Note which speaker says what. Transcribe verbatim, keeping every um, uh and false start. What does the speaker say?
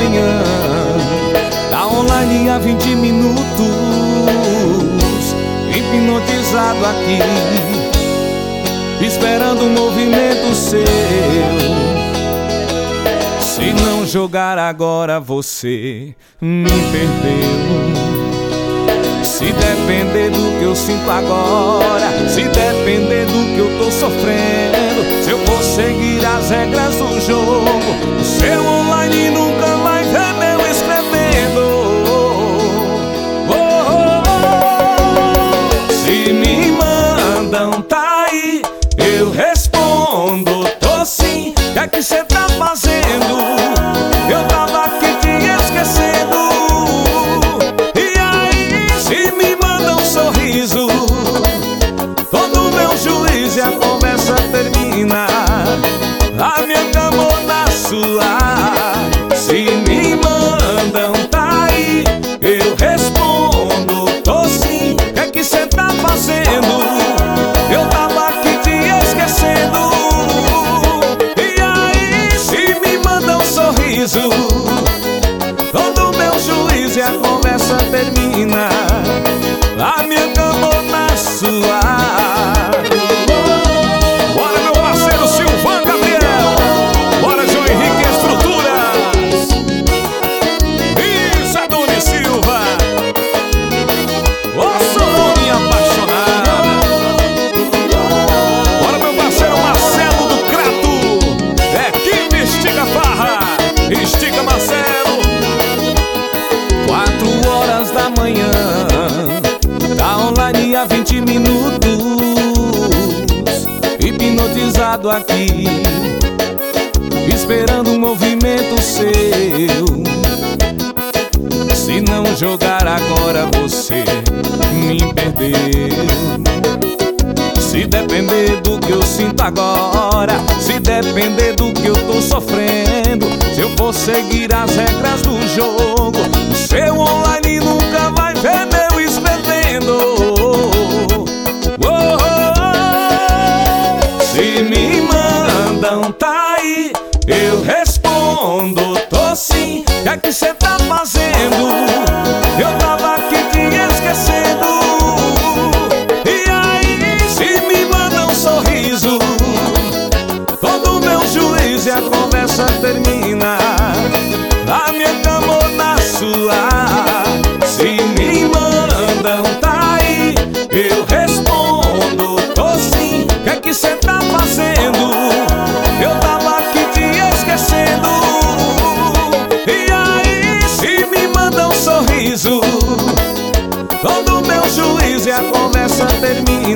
Speaker 1: manhã, tá online há vinte minutos, hipnotizado aqui, esperando um movimento seu. Se não jogar agora, você me perdeu. Se depender do que eu sinto agora, se depender do que eu tô sofrendo, se eu for seguir as regras do jogo, o seu online nunca vai ver meu escrevendo. Oh, oh, oh. Se me mandam tá aí, eu respondo, tô sim. O que é que cê tá fazendo? Eu tava aqui te esquecendo. Todo meu juiz e a conversa termina, a minha cama ou na sua. Se me mandam tá aí, eu respondo, tô sim. O que é que cê tá fazendo? Eu tava aqui te esquecendo. E aí, se me mandam um sorriso, todo meu juiz e a conversa termina, a minha cama ou na sua. Bora, meu parceiro Silvan Gabriel. Bora, João Henrique Estruturas. Isso é Doni Silva. Ô, Soninha apaixonada. Bora, meu parceiro Marcelo do Crato. É que me estica farra. Estica Marcelo. Quatro horas da manhã, tá online há vinte minutos, hipnotizado aqui, esperando um movimento seu. Se não jogar agora, você me perdeu. Se depender do que eu sinto agora, se depender do que eu tô sofrendo, se eu for seguir as regras do jogo, o seu online nunca vai ver meu escrevendo. Oh, oh, oh. Se me mandam tá aí, eu respondo, tô sim. O que é que cê tá fazendo? Eu tava aqui te esquecendo. E aí, se me mandam um sorriso, todo meu juiz e a conversa termina, a minha cama ou na sua. Se me mandam tá aí, eu respondo, tô sim. O que é que cê tá fazendo? Eu tava aqui te esquecendo. E aí, se me mandam um sorriso, todo meu juiz e a conversa termina,